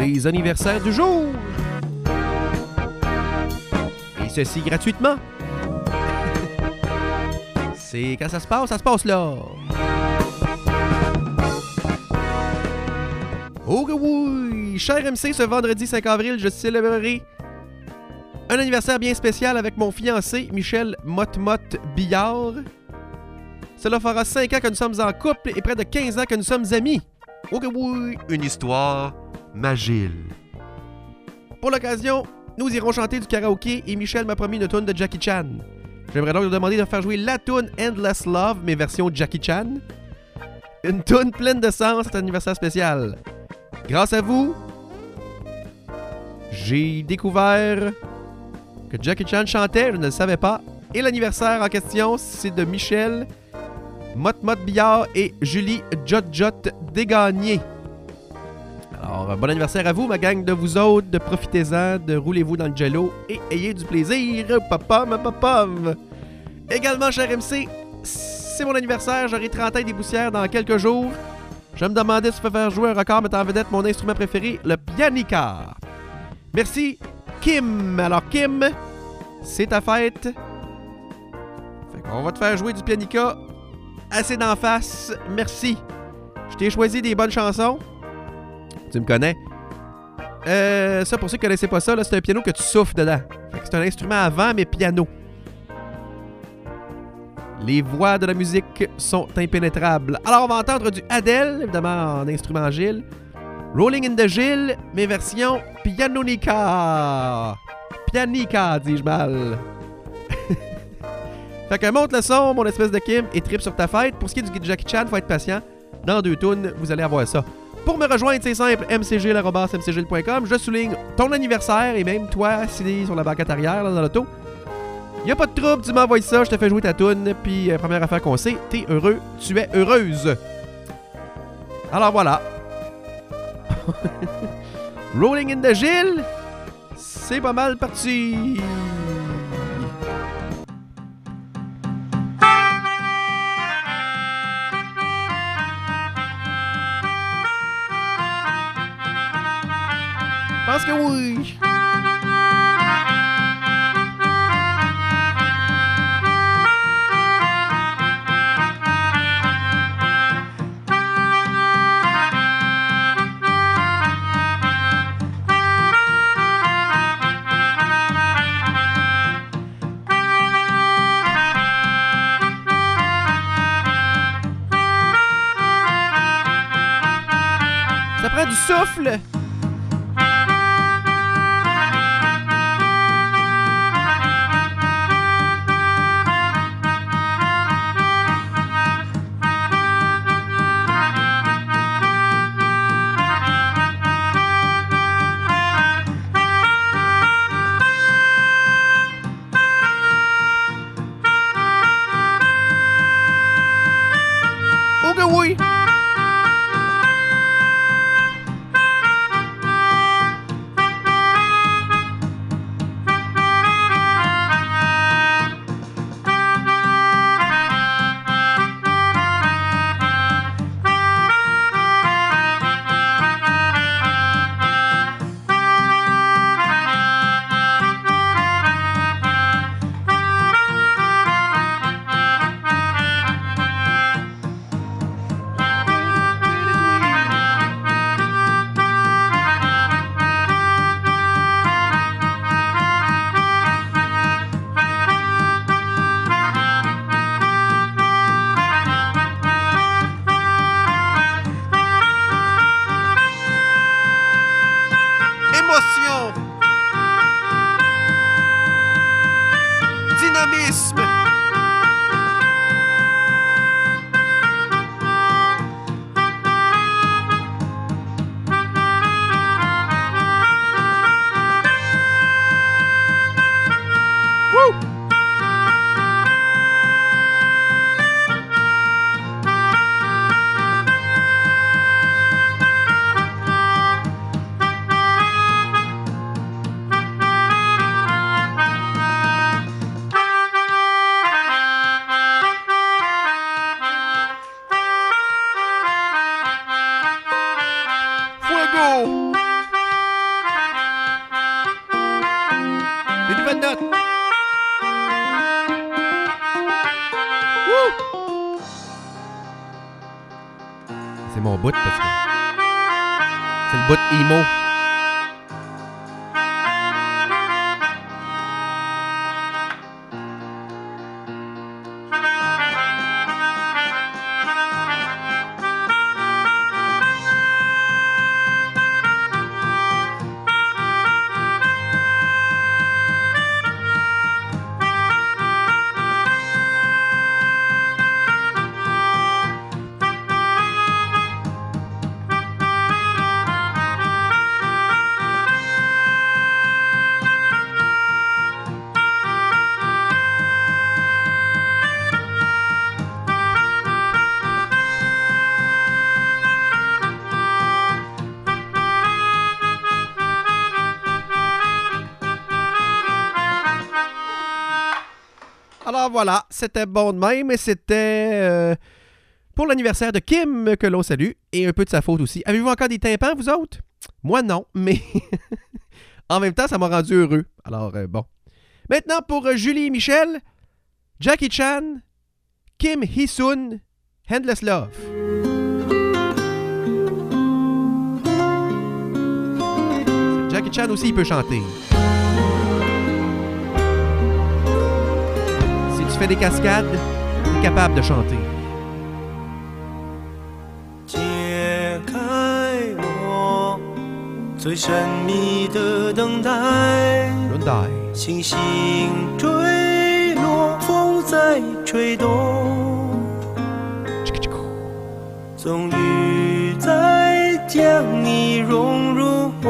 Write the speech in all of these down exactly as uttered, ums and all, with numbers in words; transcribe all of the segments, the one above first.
les anniversaires du jour. Et ceci gratuitement. C'est quand ça se passe, ça se passe là. Oh que oui! Cher M C, ce vendredi cinq avril, je célébrerai un anniversaire bien spécial avec mon fiancé, Michel Motte-Motte Billard. Cela fera cinq ans que nous sommes en couple et près de quinze ans que nous sommes amis. Oh que oui! Une histoire magile. Pour l'occasion, nous irons chanter du karaoké et Michel m'a promis une toune de Jackie Chan. J'aimerais donc lui demander de faire jouer la toune Endless Love, mais version Jackie Chan. Une toune pleine de sens, cet anniversaire spécial. Grâce à vous, j'ai découvert que Jackie Chan chantait, je ne le savais pas. Et l'anniversaire en question, c'est de Michel Motte-Motte Billard et Julie Jot-Jot Dégagné. Alors, bon anniversaire à vous, ma gang de vous autres, de profitez-en, de roulez-vous dans le jello et ayez du plaisir, papa, papa. Également, cher M C, c'est mon anniversaire, j'aurai trente ans et des poussières dans quelques jours. Je me demandais si je peux faire jouer un record mettant en vedette mon instrument préféré, le pianica. Merci, Kim. Alors, Kim, c'est ta fête. Fait qu'on va te faire jouer du pianica assez d'en face. Merci. Je t'ai choisi des bonnes chansons. Tu me connais. Euh, ça, pour ceux qui ne connaissaient pas ça, là, c'est un piano que tu souffles dedans. Fait que c'est un instrument à vent, mais piano. Les voix de la musique sont impénétrables. Alors, on va entendre du Adele, évidemment en instrument Gilles. Rolling in the Gilles, mais version pianonica. Pianica, dis-je mal. Fait que monte le son, mon espèce de Kim, et trip sur ta fête. Pour ce qui est du Jackie Chan, faut être patient. Dans deux tunes, vous allez avoir ça. Pour me rejoindre, c'est simple, m c gilles arobase m c gilles point com. Je souligne ton anniversaire et même toi, assis sur la banquette arrière, là, dans l'auto. Y'a pas de trouble, tu m'envoies ça, je te fais jouer ta toune, puis euh, première affaire qu'on sait, t'es heureux, tu es heureuse. Alors voilà. Rolling in the Gilles, c'est pas mal parti. Je pense que oui. Ça prend du souffle. Oui. Dynamisme. Woo! Fuego! c'est mon bout parce que c'est le bout emo. Alors voilà, c'était bon de même et c'était euh, pour l'anniversaire de Kim que l'on salue et un peu de sa faute aussi. Avez-vous encore des tympans, vous autres? Moi, non, mais en même temps, ça m'a rendu heureux. Alors, euh, bon. Maintenant, pour euh, Julie et Michel, Jackie Chan, Kim Hee-sun, Endless Love. Jackie Chan aussi, il peut chanter. Si tu fais des cascades, tu es capable de chanter. 解开我最神秘的等待， 轮待， 星星坠落，风在吹动，终于在将你融入怀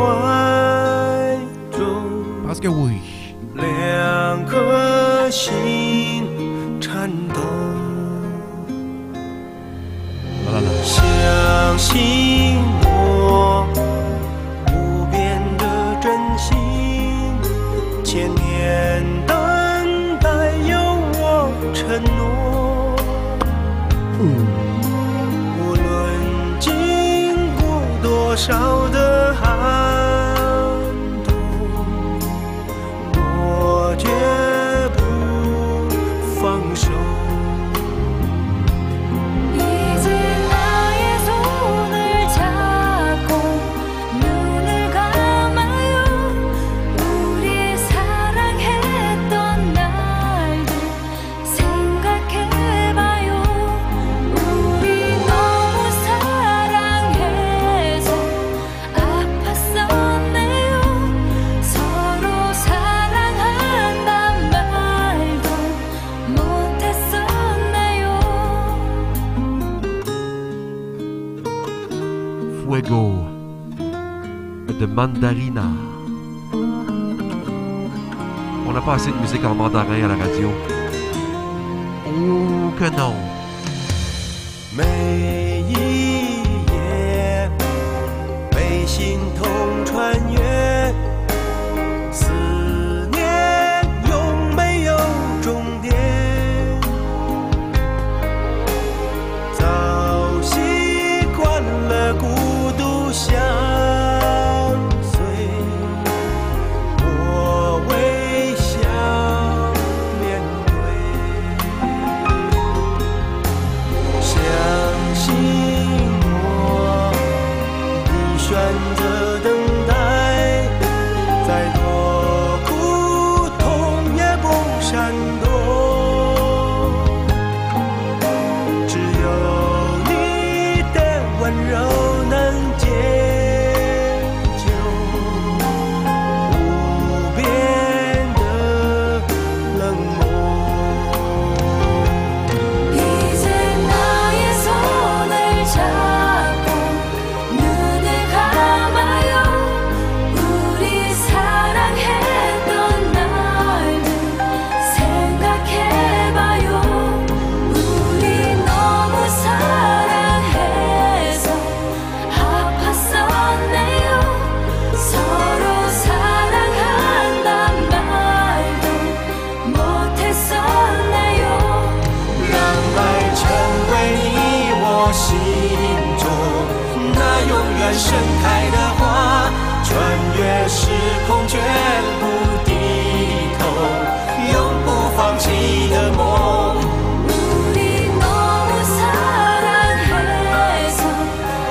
中。 Parce que oui. 两颗心颤抖，相信我不变的真心，千年等待有我承诺。无论经过多少的寒冬，我绝不放手。 Fuego de Mandarina. On n'a pas assez de musique en mandarin à la radio. Oh que non. 每一夜被心痛穿越，思念永没有终点。早习惯了孤独相随，我微笑面对。相信我，你选择等待，再多苦痛也不闪躲。只有你的温柔能解救无边的冷漠。 이제 나의 손을 잡고 눈을 감아요. 우리 사랑했던 날들 생각해봐요. 우리 너무 사랑해서 아팠었네요. 서로 사랑한단 말도 못했었네요. 让爱成为你我心中那永远盛开的花，穿越时空绝不低头，永不放弃的梦。 우리 너무 사랑해서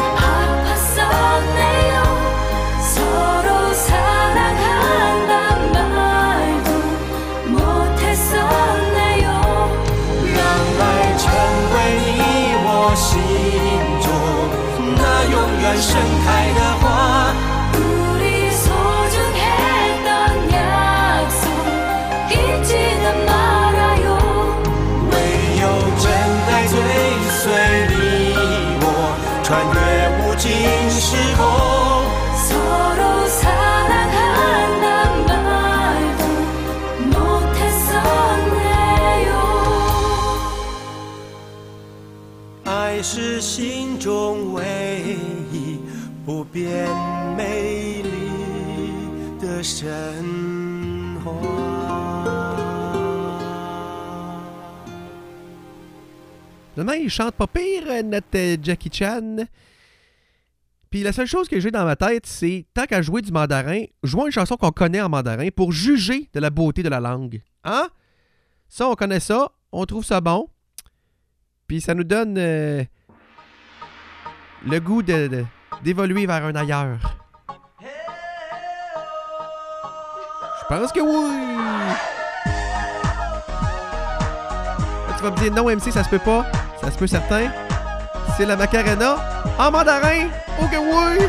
远盛开的花。 우리 소중했던 약속 잊지는 말아요. 唯有真爱追随你我，穿越无尽时空。 서로 사랑한단 말도 못했었네요. 爱是心中唯一不变美丽的神话。 Finalement, il chante pas pire, notre euh, Jackie Chan. Puis la seule chose que j'ai dans ma tête, c'est, tant qu'à jouer du mandarin, jouons une chanson qu'on connaît en mandarin pour juger de la beauté de la langue. Hein? Ça, on connaît ça, on trouve ça bon. Puis ça nous donne euh, le goût de, de, d'évoluer vers un ailleurs. Je pense que oui! Là, tu vas me dire, non, M C, ça se peut pas. Ça se peut certain. C'est la Macarena en mandarin. Oh que oui!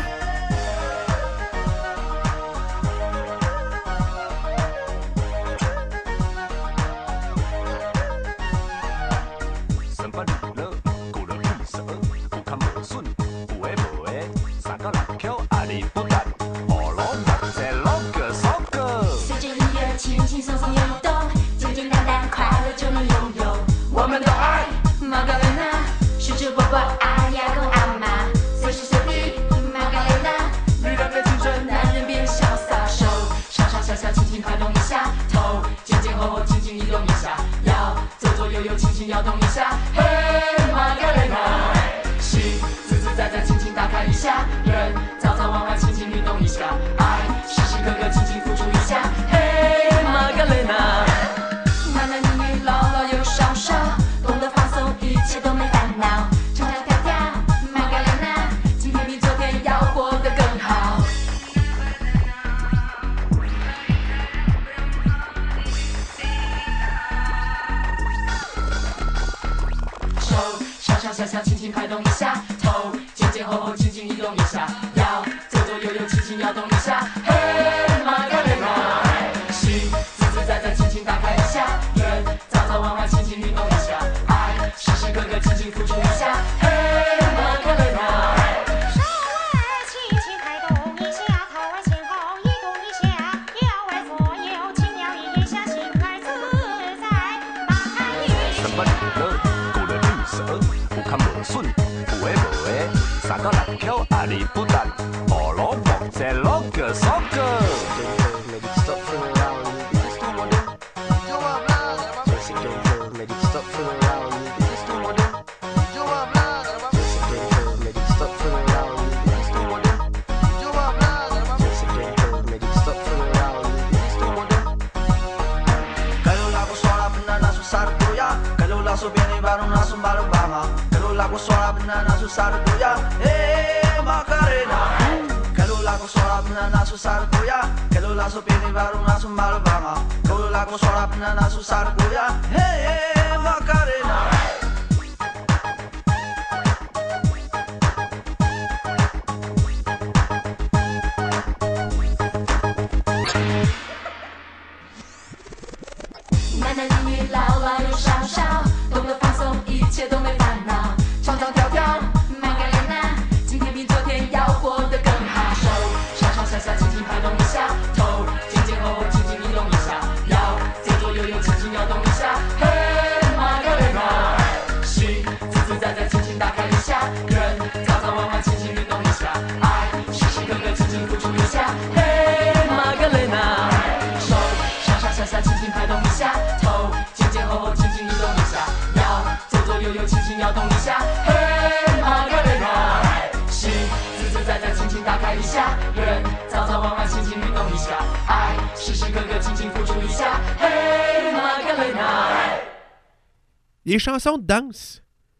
Les chansons de danse.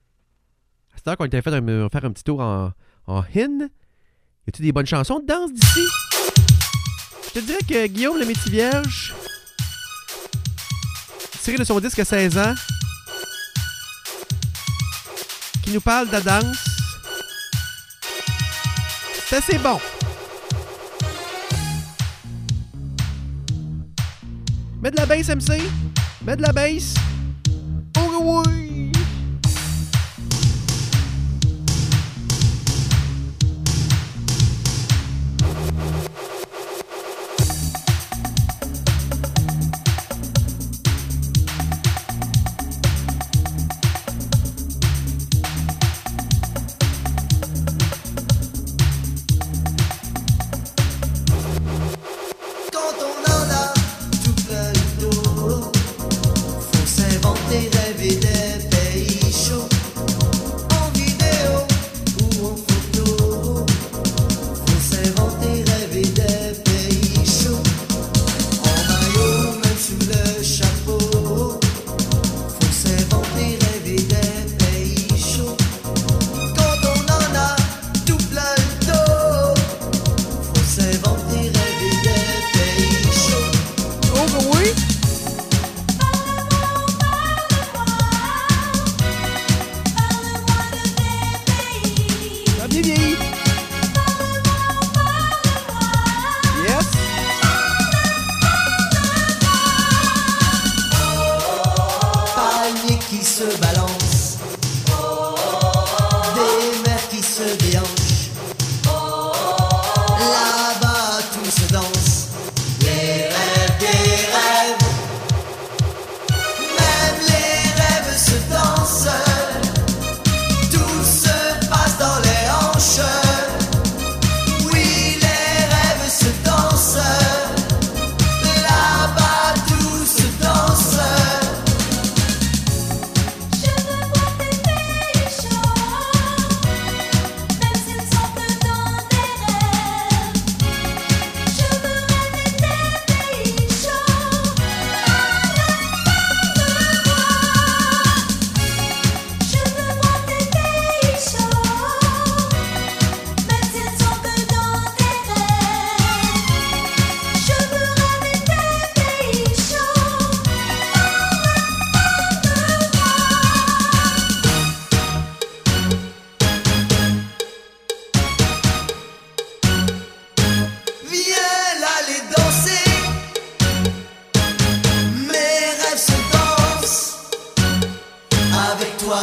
C'est à dire qu'on était fait un, faire un petit tour en, en hin. Y a-t-il des bonnes chansons de danse d'ici? Je te dirais que Guillaume le Métis-Vierge, tiré de son disque à seize ans, qui nous parle de la danse, C'est assez bon. Mets de la bass, M C. Mets de la bass. Oh oui! Quand on en a tout plein le dos, faut s'inventer, rêver des pays chauds. En vidéo ou en photo, faut s'inventer, rêver des pays chauds. En maillot, même sous le chapeau, faut s'inventer, rêver des pays chauds. Quand on en a tout plein le dos, faut s'inventer, rêver des pays chauds. Oh oui! Ça a bien vieilli. Yes! Palmiers qui se balancent, des mers qui se déhanchent. Là-bas tout se danse, les rêves des rêves. Même les rêves se dansent, tout se passe dans les hanches. Oui, les rêves se dansent, là-bas tout se danse. Je veux voir des pays chauds, même s'ils sont peu dans des rêves. Je veux rêver des pays chauds, je veux voir des pays chauds, même s'ils sont peu dans des rêves. Je veux rêver des pays chauds. Viens là les danser, mes rêves se dansent avec toi.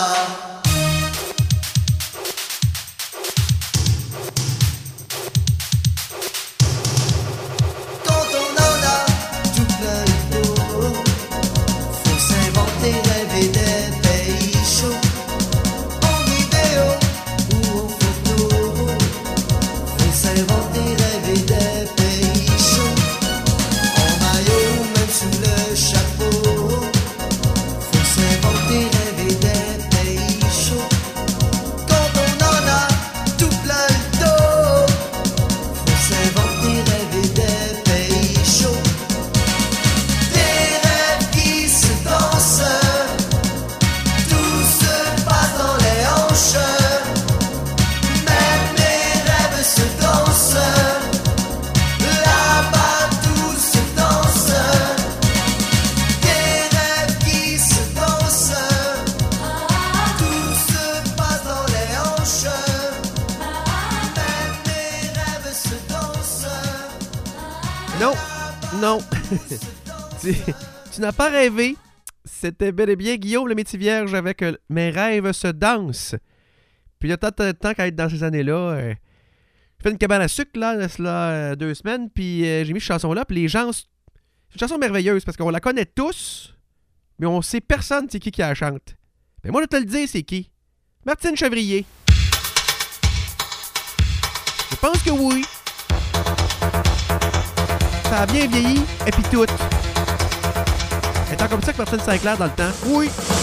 Quand on en a tout plein le dos, faut s'inventer, rêver des pays chauds. En vidéo ou en photo, faut s'inventer, rêver des pays chauds. En maillot, même sous le chapeau, faut s'inventer, rêver des pays chauds. Quand on en a tout plein le dos, faut s'inventer, rêver des pays chauds. Des rêves qui se dansent, tout se passe dans les hanches. Même les rêves se dansent, là-bas tout se danse. Des rêves qui se dansent, tout se passe dans les hanches. Même les rêves se dansent. Non, non. tu tu n'as pas rêvé. C'était bel et bien Guillaume le Métis Vierge avec euh, Mes rêves se dansent. Puis il y a tant, tant, tant qu'à être dans ces années-là. euh, j'ai fait une cabane à sucre, là, là, là, euh, deux semaines, puis euh, j'ai mis cette chanson-là, puis les gens... C'est une chanson merveilleuse, parce qu'on la connaît tous, mais on sait personne c'est qui qui la chante. Mais moi, je te le dire, c'est qui? Martine Chevrier. Je pense que oui. Ça a bien vieilli, et puis tout. Étant comme ça que Martine Saint-Clair dans le temps. Oui.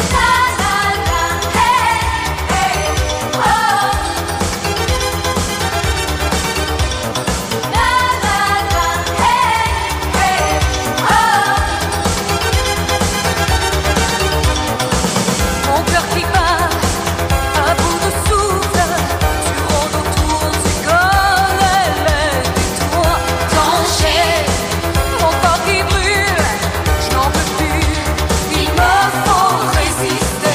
Mon cœur qui bat à bout de souffle, tu rondes autour du corps et les toits. Danger, mon corps qui brûle, je n'en peux plus, il me faut résister.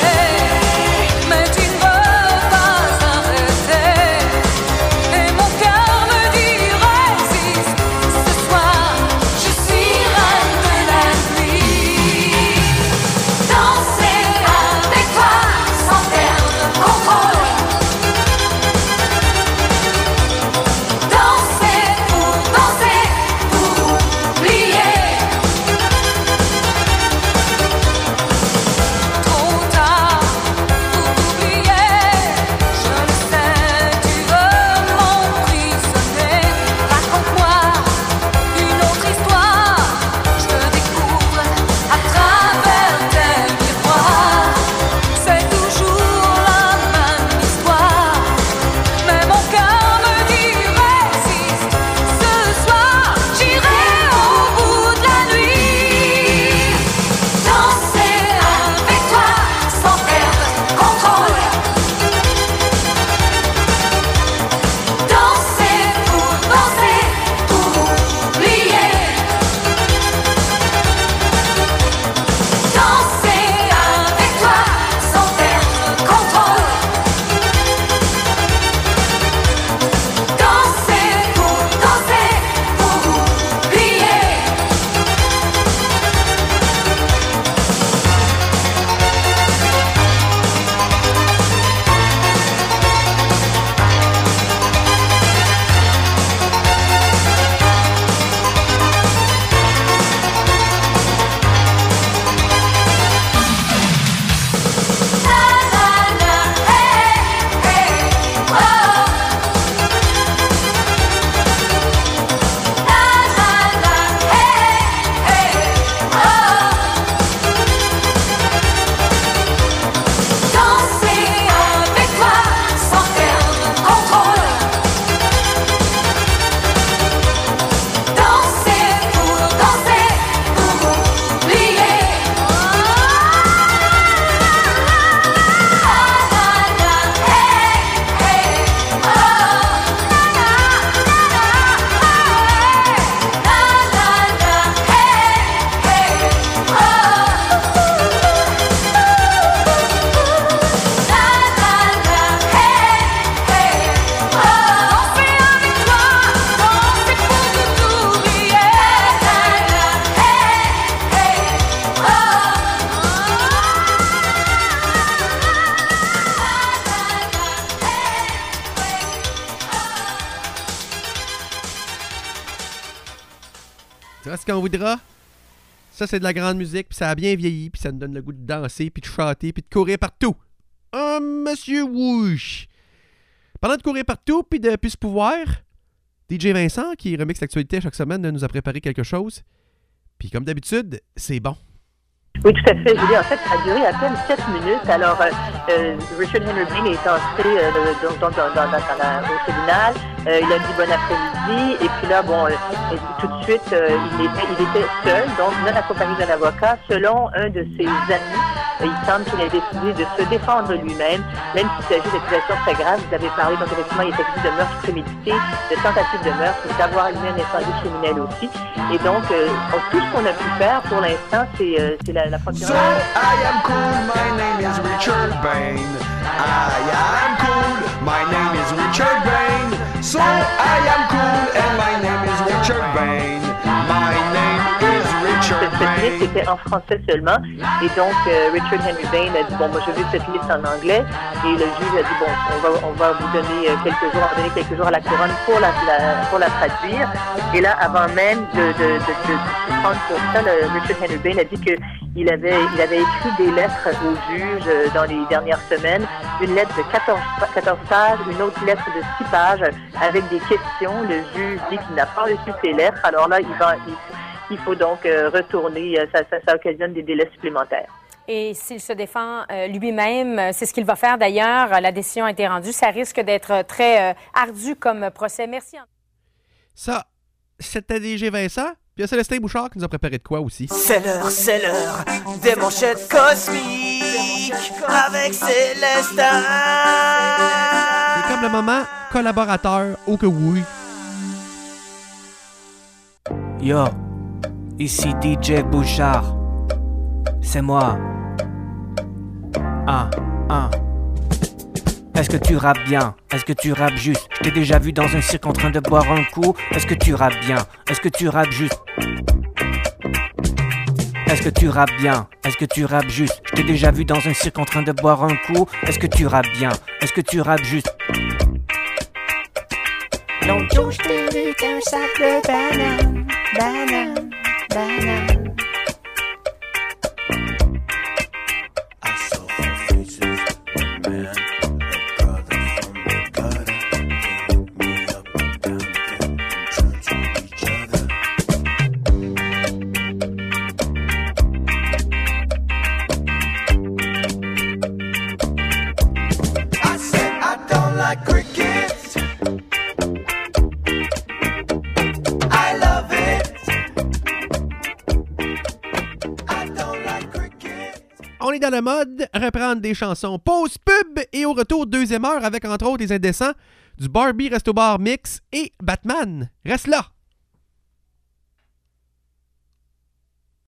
Tu vois ce qu'on voudra? Ça, c'est de la grande musique, puis ça a bien vieilli, puis ça nous donne le goût de danser, puis de chanter, puis de courir partout. Oh, Monsieur Wouch! Parlant de courir partout, puis de plus pouvoir, D J Vincent, qui remixe l'actualité chaque semaine, nous a préparé quelque chose. Puis comme d'habitude, c'est bon. Oui, tout à fait, Julie. En fait, ça a duré à peine sept minutes. Alors, euh, euh, Richard Henry Bain est entré euh, dans, dans, dans, dans, dans la, au tribunal. Euh, il a dit bon après-midi. Et puis là, bon, euh, tout de suite, euh, il, était, il était seul, donc non accompagné d'un avocat. Selon un de ses amis, euh, il semble qu'il a décidé de se défendre lui-même, même s'il s'agit d'accusations très graves. Vous avez parlé, donc effectivement, il est accusé de meurtre prémédité, de tentative de meurtre, d'avoir allumé un incendie criminel aussi. Et donc, euh, tout ce qu'on a pu faire pour l'instant, c'est, euh, c'est la, la procureure. So I am cool, my name is Richard Bain. I am cool, my name is Richard Bain. So I am cool and my name is Richard Bain. My name is Richard Cette, cette liste Bain. était en français seulement. Et donc, euh, Richard Henry Bain a dit, bon, moi, je veux cette liste en anglais. Et le juge a dit, bon, on va, on va vous donner euh, quelques jours, on va donner quelques jours à la couronne pour la, la, pour la traduire. Et là, avant même de, de, de, de, de se prendre pour ça, le, Richard Henry Bain a dit que il avait, il avait écrit des lettres au juge euh, dans les dernières semaines. Une lettre de quatorze, quatorze pages, une autre lettre de six pages avec des questions. Le juge dit qu'il n'a pas reçu ces lettres. Alors là, il, va, il, il faut donc euh, retourner. Euh, ça, ça, ça occasionne des délais supplémentaires. Et s'il se défend euh, lui-même, euh, c'est ce qu'il va faire d'ailleurs. La décision a été rendue. Ça risque d'être très euh, ardu comme procès. Merci. Ça, c'était D J Vincent. Puis il y a Célestin Bouchard qui nous a préparé de quoi aussi. C'est l'heure, c'est l'heure des manchettes cosmiques avec Célestin. C'est comme le moment collaborateur au que oui. Yo, ici D J Bouchard. C'est moi. Un, un. Est-ce que tu rappes bien? Est-ce que tu rappes juste? Je t'ai déjà vu dans un cirque en train de boire un coup. Est-ce que tu rappes bien? Est-ce que tu rappes juste? Est-ce que tu rappes bien? Est-ce que tu rappes juste? Je t'ai déjà vu dans un cirque en train de boire un coup. Est-ce que tu rappes bien? Est-ce que tu rappes juste? L'autre jour, je t'ai vu qu'un sac de bananes, bananes, bananes. I saw her faces, man, a brother from the gutter. Picked me up and down again and turned to each other. I said I don't like cricket. I love it. I don't like cricket. On est dans le mode reprendre des chansons. Pause pub et au retour, deuxième heure avec entre autres les indécents du Barbie Resto Bar Mix et Batman. Reste là!